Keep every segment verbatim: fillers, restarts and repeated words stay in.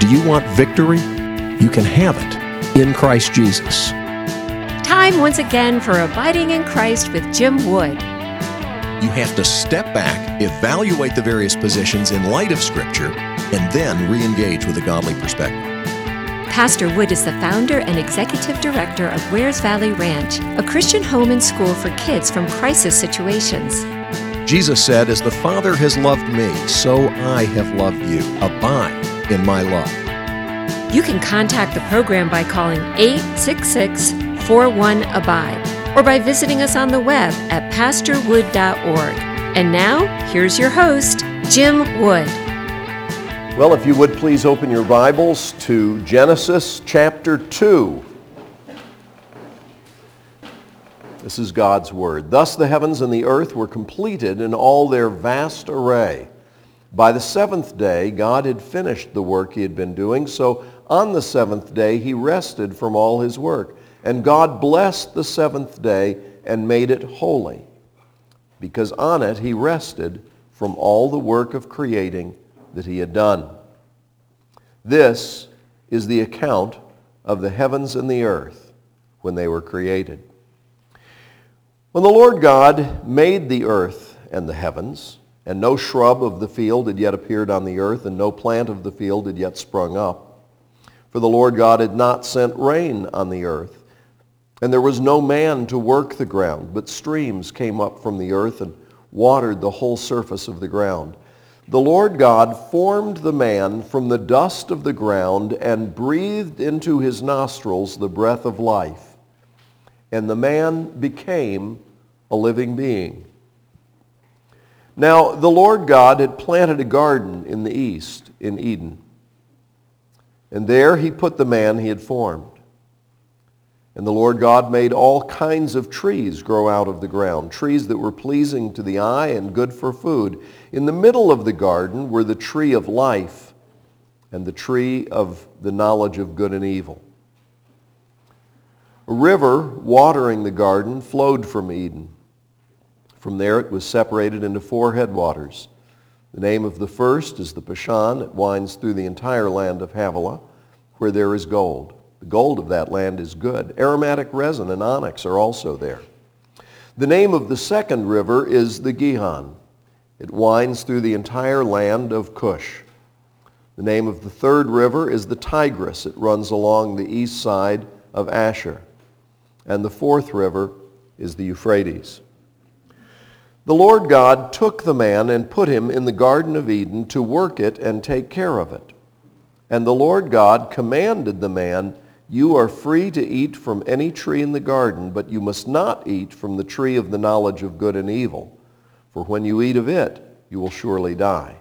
Do you want victory? You can have it in Christ Jesus. Time once again for Abiding in Christ with Jim Wood. You have to step back, evaluate the various positions in light of Scripture, and then re-engage with a godly perspective. Pastor Wood is the founder and executive director of Wares Valley Ranch, a Christian home and school for kids from crisis situations. Jesus said, "As the Father has loved me, so I have loved you. Abide in my love." You can contact the program by calling eight six six, four one, ABIDE or by visiting us on the web at pastor wood dot org. And now, here's your host, Jim Wood. Well, if you would please open your Bibles to Genesis chapter two. This is God's Word. Thus the heavens and the earth were completed in all their vast array. By the seventh day, God had finished the work he had been doing, so on the seventh day he rested from all his work. And God blessed the seventh day and made it holy, because on it he rested from all the work of creating that he had done. This is the account of the heavens and the earth when they were created. When the Lord God made the earth and the heavens, and no shrub of the field had yet appeared on the earth, and no plant of the field had yet sprung up, for the Lord God had not sent rain on the earth, and there was no man to work the ground, but streams came up from the earth and watered the whole surface of the ground. The Lord God formed the man from the dust of the ground and breathed into his nostrils the breath of life, and the man became a living being. Now the Lord God had planted a garden in the east, in Eden, and there he put the man he had formed. And the Lord God made all kinds of trees grow out of the ground, trees that were pleasing to the eye and good for food. In the middle of the garden were the tree of life and the tree of the knowledge of good and evil. A river watering the garden flowed from Eden. From there it was separated into four headwaters. The name of the first is the Pishon. It winds through the entire land of Havilah, where there is gold. The gold of that land is good. Aromatic resin and onyx are also there. The name of the second river is the Gihon. It winds through the entire land of Cush. The name of the third river is the Tigris. It runs along the east side of Asher. And the fourth river is the Euphrates. The Lord God took the man and put him in the Garden of Eden to work it and take care of it. And the Lord God commanded the man, "You are free to eat from any tree in the garden, but you must not eat from the tree of the knowledge of good and evil, for when you eat of it, you will surely die."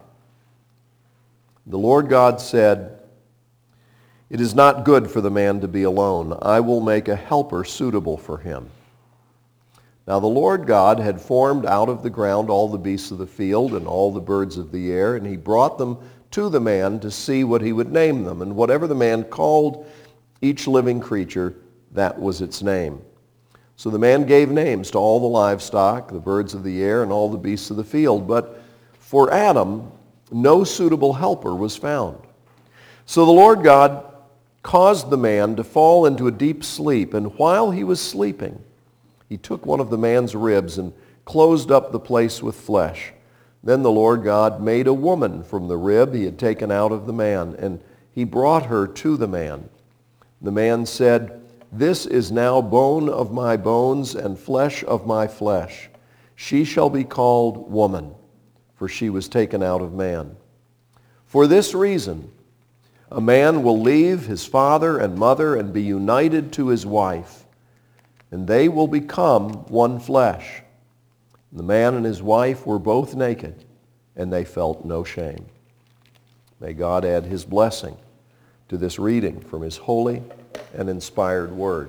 The Lord God said, "It is not good for the man to be alone. I will make a helper suitable for him." Now the Lord God had formed out of the ground all the beasts of the field and all the birds of the air, and he brought them to the man to see what he would name them. And whatever the man called each living creature, that was its name. So the man gave names to all the livestock, the birds of the air, and all the beasts of the field. But for Adam, no suitable helper was found. So the Lord God caused the man to fall into a deep sleep, and while he was sleeping, he took one of the man's ribs and closed up the place with flesh. Then the Lord God made a woman from the rib he had taken out of the man, and he brought her to the man. The man said, "This is now bone of my bones and flesh of my flesh. She shall be called woman, for she was taken out of man. For this reason, a man will leave his father and mother and be united to his wife, and they will become one flesh. The man and his wife were both naked, and they felt no shame." May God add his blessing to this reading from his holy and inspired word.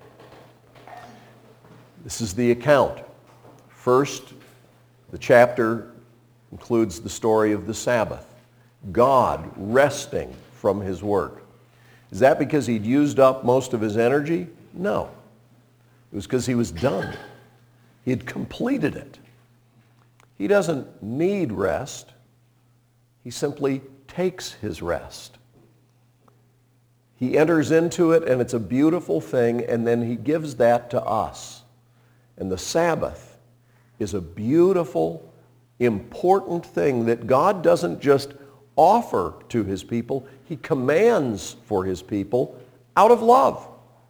This is the account. First, the chapter includes the story of the Sabbath, God resting from his work. Is that because he'd used up most of his energy? No. It was because he was done. He had completed it. He doesn't need rest. He simply takes his rest. He enters into it, and it's a beautiful thing, and then he gives that to us. And the Sabbath is a beautiful, important thing that God doesn't just offer to his people, he commands for his people out of love.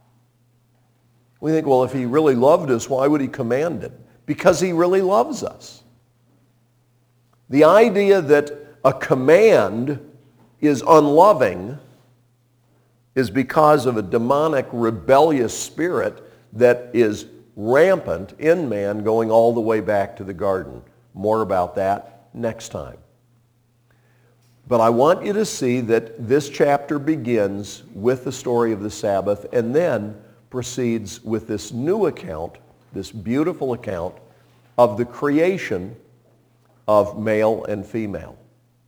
We think, well, if he really loved us, why would he command it? Because he really loves us. The idea that a command is unloving is because of a demonic, rebellious spirit that is rampant in man going all the way back to the garden. More about that next time. But I want you to see that this chapter begins with the story of the Sabbath and then proceeds with this new account, this beautiful account of the creation of male and female.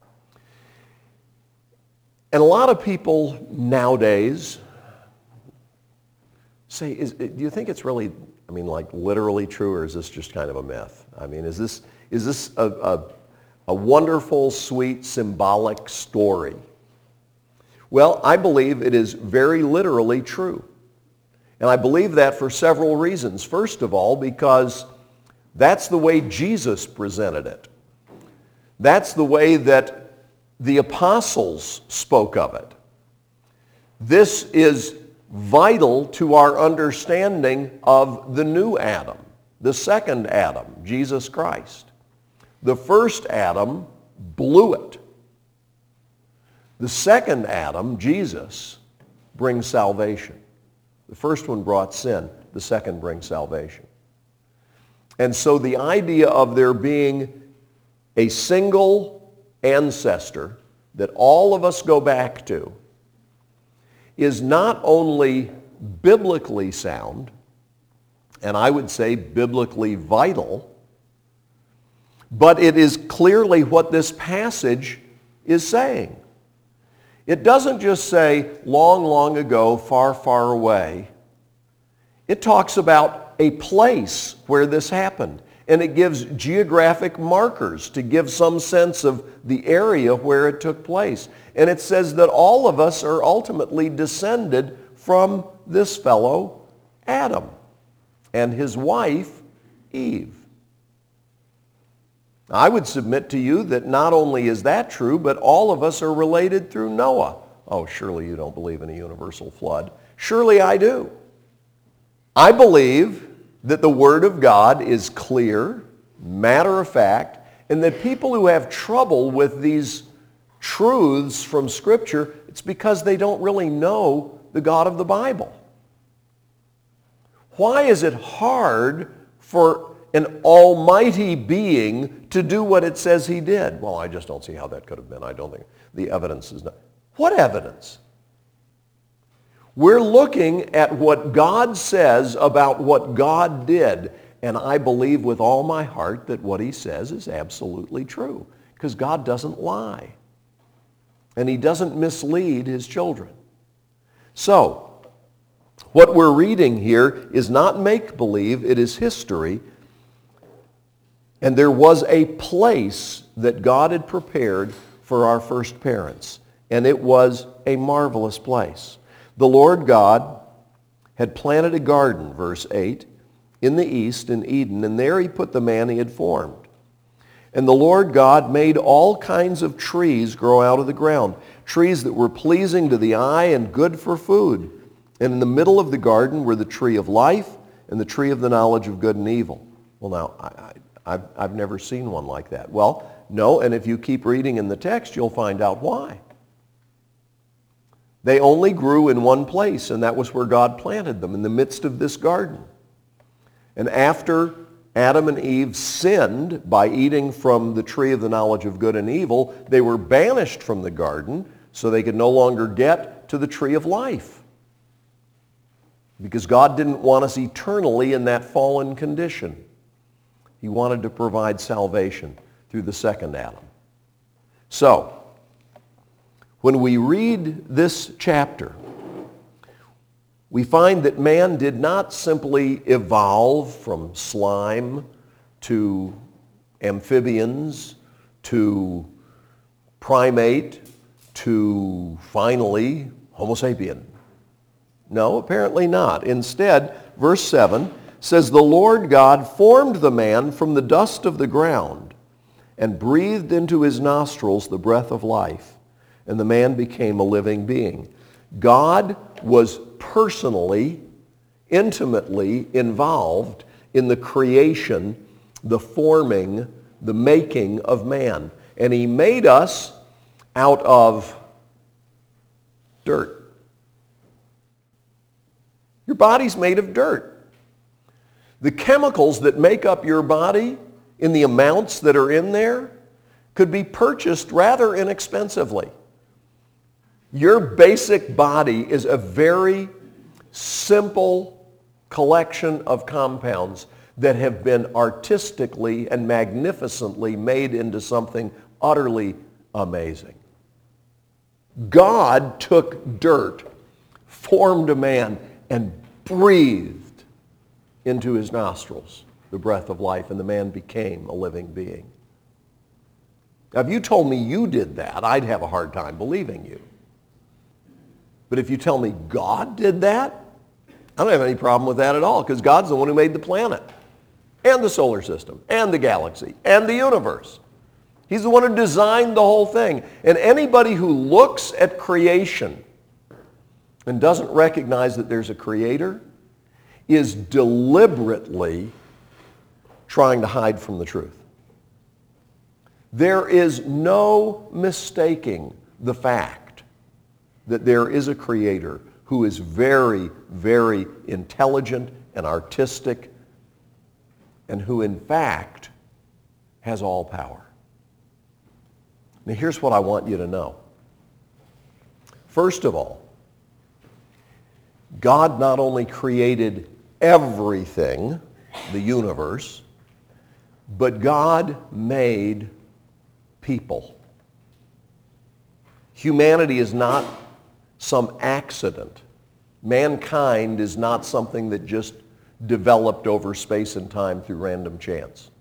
And a lot of people nowadays say, is, do you think it's really, I mean, like literally true, or is this just kind of a myth? I mean, is this, is this a, a, a wonderful, sweet, symbolic story? Well, I believe it is very literally true. And I believe that for several reasons. First of all, because that's the way Jesus presented it. That's the way that the apostles spoke of it. This is vital to our understanding of the new Adam, the second Adam, Jesus Christ. The first Adam blew it. The second Adam, Jesus, brings salvation. The first one brought sin. The second brings salvation. And so the idea of there being a single ancestor that all of us go back to is not only biblically sound, and I would say biblically vital, but it is clearly what this passage is saying. It doesn't just say, long, long ago, far, far away. It talks about a place where this happened. And it gives geographic markers to give some sense of the area where it took place. And it says that all of us are ultimately descended from this fellow Adam and his wife Eve. I would submit to you that not only is that true, but all of us are related through Noah. Oh, surely you don't believe in a universal flood. Surely I do. I believe that the Word of God is clear, matter of fact, and that people who have trouble with these truths from Scripture, it's because they don't really know the God of the Bible. Why is it hard for an almighty being to do what it says he did? Well, I just don't see how that could have been. I don't think the evidence is not. What evidence? We're looking at what God says about what God did, and I believe with all my heart that what he says is absolutely true, because God doesn't lie, and he doesn't mislead his children. So, what we're reading here is not make-believe, it is history, and there was a place that God had prepared for our first parents, and it was a marvelous place. The Lord God had planted a garden, verse eight, in the east in Eden, and there he put the man he had formed. And the Lord God made all kinds of trees grow out of the ground, trees that were pleasing to the eye and good for food. And in the middle of the garden were the tree of life and the tree of the knowledge of good and evil. Well, now, I, I, I've, I've never seen one like that. Well, no, and if you keep reading in the text, you'll find out why. They only grew in one place, and that was where God planted them, in the midst of this garden. And after Adam and Eve sinned by eating from the tree of the knowledge of good and evil, they were banished from the garden so they could no longer get to the tree of life. Because God didn't want us eternally in that fallen condition. He wanted to provide salvation through the second Adam. So, when we read this chapter, we find that man did not simply evolve from slime to amphibians to primate to finally Homo sapien. No, apparently not. Instead, verse seven says, the Lord God formed the man from the dust of the ground and breathed into his nostrils the breath of life, and the man became a living being. God was personally, intimately involved in the creation, the forming, the making of man. And he made us out of dirt. Your body's made of dirt. The chemicals that make up your body in the amounts that are in there could be purchased rather inexpensively. Your basic body is a very simple collection of compounds that have been artistically and magnificently made into something utterly amazing. God took dirt, formed a man, and breathed into his nostrils the breath of life, and the man became a living being. Now, if you told me you did that, I'd have a hard time believing you. But if you tell me God did that, I don't have any problem with that at all, because God's the one who made the planet and the solar system and the galaxy and the universe. He's the one who designed the whole thing. And anybody who looks at creation and doesn't recognize that there's a creator is deliberately trying to hide from the truth. There is no mistaking the fact that there is a creator who is very, very intelligent and artistic, and who in fact has all power. Now here's what I want you to know. First of all, God not only created everything, the universe, but God made people. Humanity is not some accident. Mankind is not something that just developed over space and time through random chance.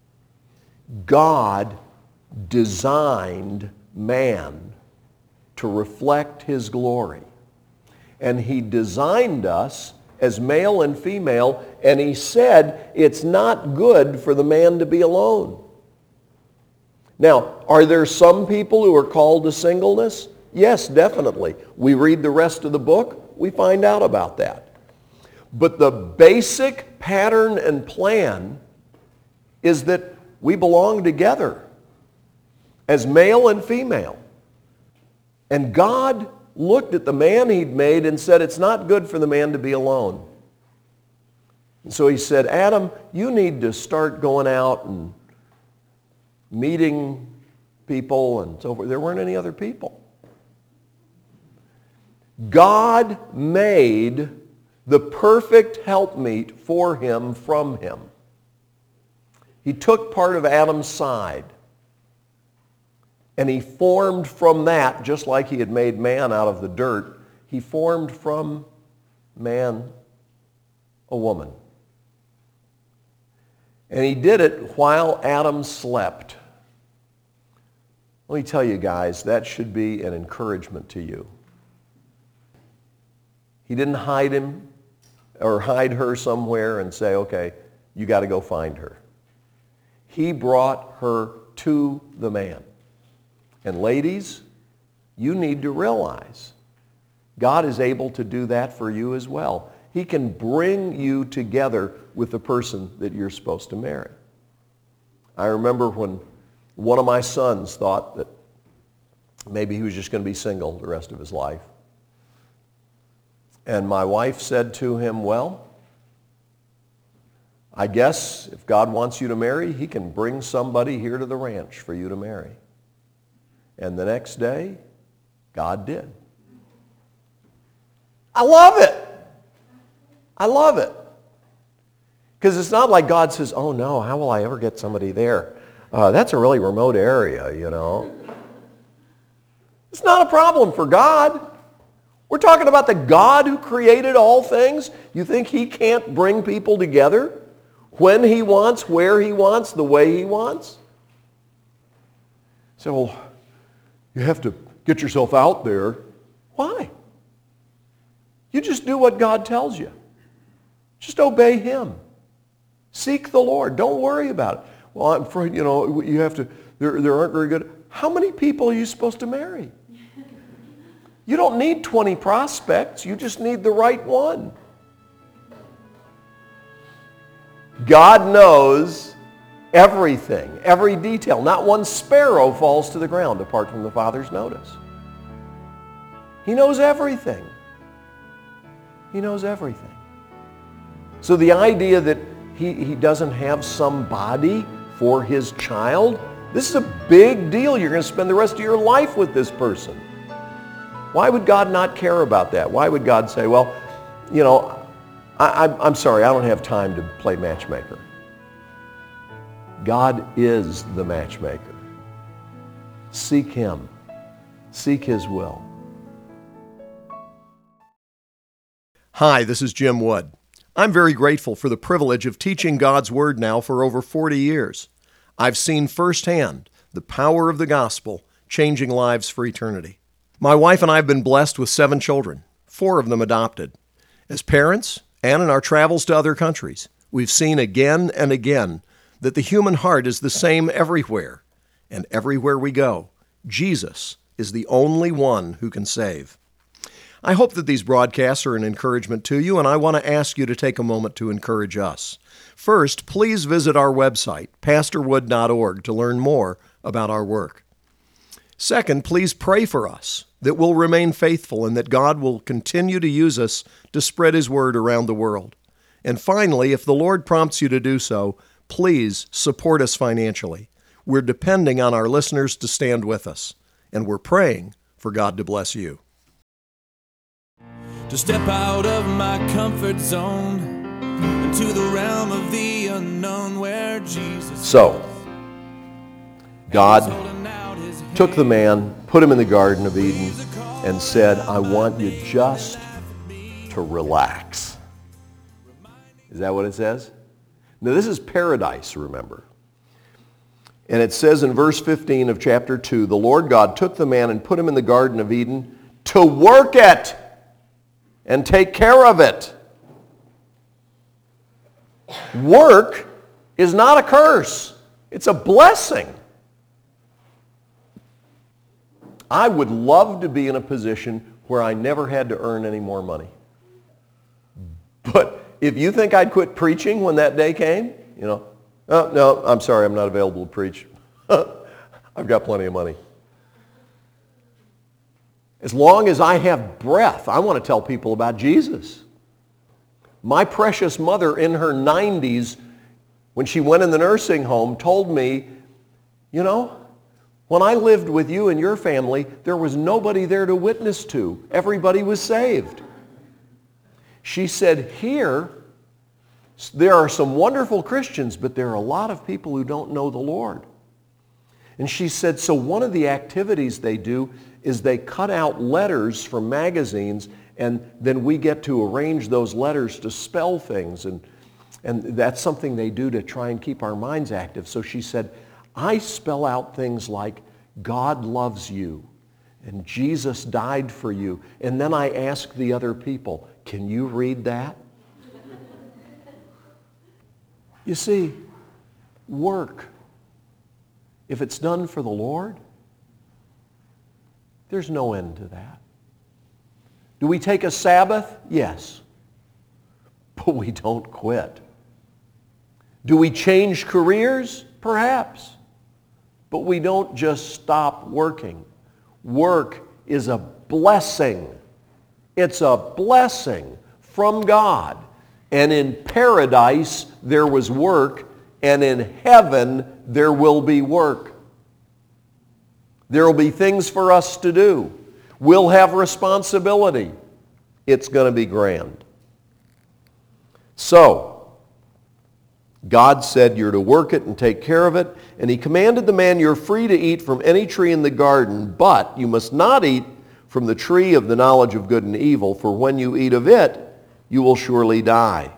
God designed man to reflect his glory. And he designed us as male and female, and he said it's not good for the man to be alone. Now, are there some people who are called to singleness? Yes, definitely. We read the rest of the book, we find out about that. But the basic pattern and plan is that we belong together as male and female. And God looked at the man he'd made and said, it's not good for the man to be alone. And so he said, Adam, you need to start going out and meeting people and so forth. There weren't any other people. God made the perfect helpmeet for him from him. He took part of Adam's side, and he formed from that, just like he had made man out of the dirt, he formed from man a woman. And he did it while Adam slept. Let me tell you guys, that should be an encouragement to you. He didn't hide him or hide her somewhere and say, okay, you got to go find her. He brought her to the man. And ladies, you need to realize God is able to do that for you as well. He can bring you together with the person that you're supposed to marry. I remember when one of my sons thought that maybe he was just going to be single the rest of his life. And my wife said to him, well, I guess if God wants you to marry, he can bring somebody here to the ranch for you to marry. And the next day, God did. I love it. I love it. Because it's not like God says, oh no, how will I ever get somebody there? Uh, that's a really remote area, you know. It's not a problem for God. We're talking about the God who created all things. You think he can't bring people together when he wants, where he wants, the way he wants? So, well, you have to get yourself out there. Why? You just do what God tells you. Just obey Him. Seek the Lord. Don't worry about it. Well, I'm afraid, you know, you have to, there, there aren't very good. How many people are you supposed to marry? You don't need twenty prospects. You just need the right one. God knows everything, every detail. Not one sparrow falls to the ground apart from the Father's notice. He knows everything. He knows everything. So the idea that he, he doesn't have somebody for his child, this is a big deal. You're going to spend the rest of your life with this person. Why would God not care about that? Why would God say, well, you know, I, I, I'm sorry, I don't have time to play matchmaker. God is the matchmaker. Seek Him. Seek His will. Hi, this is Jim Wood. I'm very grateful for the privilege of teaching God's Word now for over forty years. I've seen firsthand the power of the gospel changing lives for eternity. My wife and I have been blessed with seven children, four of them adopted. As parents, and in our travels to other countries, we've seen again and again that the human heart is the same everywhere. And everywhere we go, Jesus is the only one who can save. I hope that these broadcasts are an encouragement to you, and I want to ask you to take a moment to encourage us. First, please visit our website, pastor wood dot org, to learn more about our work. Second, please pray for us that we'll remain faithful and that God will continue to use us to spread His word around the world. And finally, if the Lord prompts you to do so, please support us financially. We're depending on our listeners to stand with us, and we're praying for God to bless you. To step out of my comfort zone into the realm of the unknown where Jesus. So, God took the man, put him in the Garden of Eden, and said, I want you just to relax. Is that what it says? Now, this is paradise, remember. And it says in verse fifteen of chapter two, the Lord God took the man and put him in the Garden of Eden to work it and take care of it. Work is not a curse. It's a blessing. I would love to be in a position where I never had to earn any more money. But if you think I'd quit preaching when that day came, you know, oh, no, I'm sorry, I'm not available to preach. I've got plenty of money. As long as I have breath, I want to tell people about Jesus. My precious mother in her nineties, when she went in the nursing home, told me, you know, when I lived with you and your family, there was nobody there to witness to. Everybody was saved. She said, here, there are some wonderful Christians, but there are a lot of people who don't know the Lord. And she said, so one of the activities they do is they cut out letters from magazines, and then we get to arrange those letters to spell things. And, and that's something they do to try and keep our minds active. So she said, I spell out things like, God loves you, and Jesus died for you. And then I ask the other people, can you read that? You see, work, if it's done for the Lord, there's no end to that. Do we take a Sabbath? Yes. But we don't quit. Do we change careers? Perhaps. But we don't just stop working. Work is a blessing. It's a blessing from God. And in paradise there was work, and in heaven there will be work. There will be things for us to do. We'll have responsibility. It's going to be grand. So, God said you're to work it and take care of it, and He commanded the man, you're free to eat from any tree in the garden, but you must not eat from the tree of the knowledge of good and evil, for when you eat of it, you will surely die.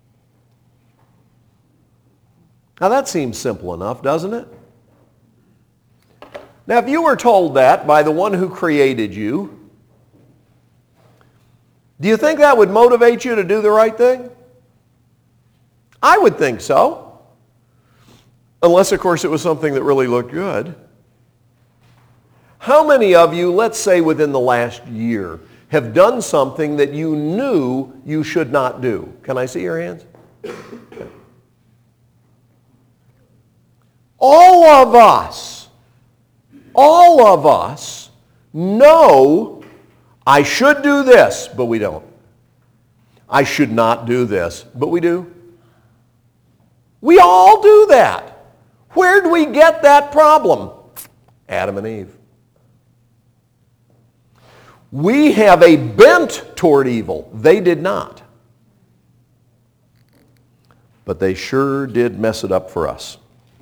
Now that seems simple enough, doesn't it? Now if you were told that by the one who created you, Do you think that would motivate you to do the right thing? I would think so. Unless, of course, it was something that really looked good. How many of you, let's say within the last year, have done something that you knew you should not do? Can I see your hands? Okay. All of us, all of us know I should do this, but we don't. I should not do this, but we do. We all do that. Where do we get that problem? Adam and Eve. We have a bent toward evil. They did not. But they sure did mess it up for us.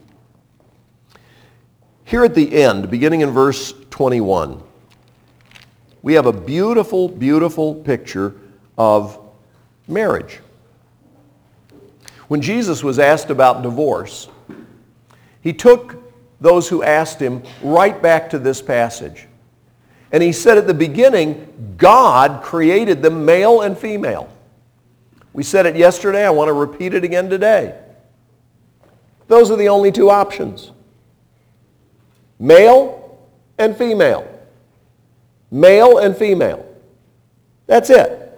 Here at the end, beginning in verse twenty-one, we have a beautiful, beautiful picture of marriage. When Jesus was asked about divorce, he took those who asked him right back to this passage. And he said at the beginning, God created them male and female. We said it yesterday. I want to repeat it again today. Those are the only two options. Male and female. Male and female. That's it.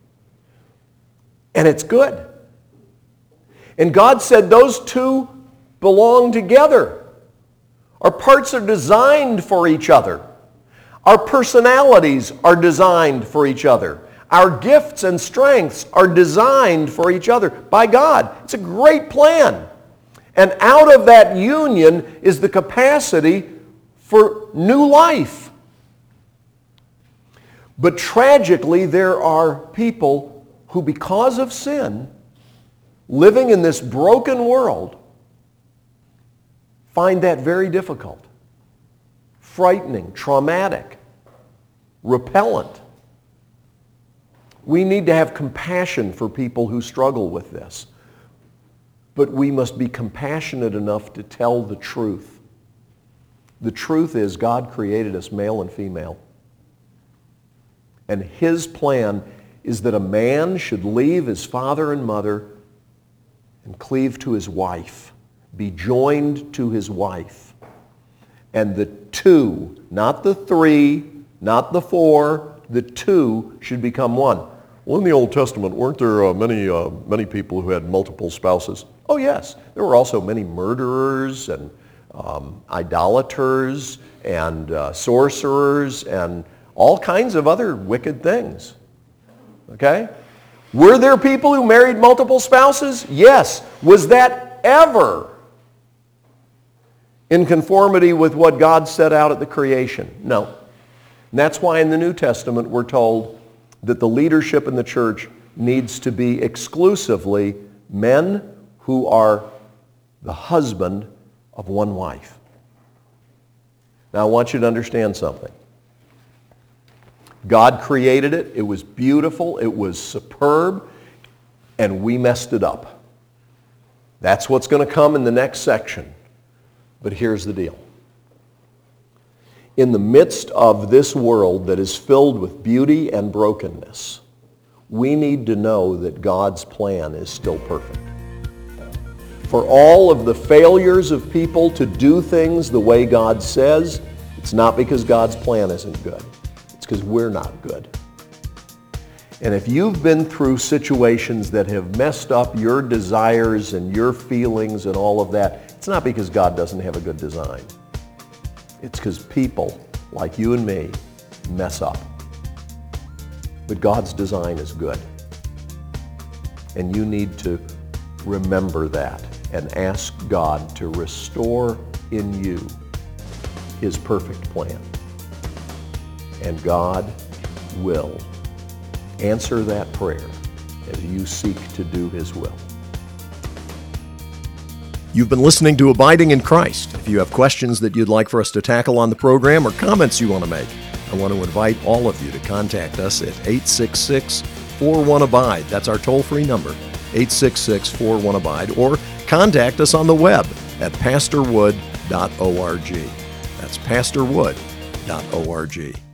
And it's good. And God said those two belong together. Our parts are designed for each other. Our personalities are designed for each other. Our gifts and strengths are designed for each other by God. It's a great plan. And out of that union is the capacity for new life. But tragically, there are people who, because of sin, living in this broken world, find that very difficult. Frightening, traumatic, repellent. We need to have compassion for people who struggle with this. But we must be compassionate enough to tell the truth. The truth is God created us male and female. And his plan is that a man should leave his father and mother and cleave to his wife, be joined to his wife. And the two, not the three, not the four, the two should become one. Well, in the Old Testament, weren't there uh, many, uh, many people who had multiple spouses? Oh, yes. There were also many murderers and um, idolaters and uh, sorcerers and all kinds of other wicked things. Okay? Were there people who married multiple spouses? Yes. Was that ever in conformity with what God set out at the creation? No. And that's why in the New Testament we're told that the leadership in the church needs to be exclusively men who are the husband of one wife. Now I want you to understand something. God created it. It was beautiful. It was superb. And we messed it up. That's what's going to come in the next section. But here's the deal. In the midst of this world that is filled with beauty and brokenness, we need to know that God's plan is still perfect. For all of the failures of people to do things the way God says, it's not because God's plan isn't good. It's because we're not good. And if you've been through situations that have messed up your desires and your feelings and all of that, it's not because God doesn't have a good design. It's because people like you and me mess up. But God's design is good. And you need to remember that and ask God to restore in you his perfect plan. And God will answer that prayer as you seek to do his will. You've been listening to Abiding in Christ. If you have questions that you'd like for us to tackle on the program or comments you want to make, I want to invite all of you to contact us at eight six six, four one, abide. That's our toll-free number, eight six six, four one, abide. Or contact us on the web at pastor wood dot org. That's pastor wood dot org.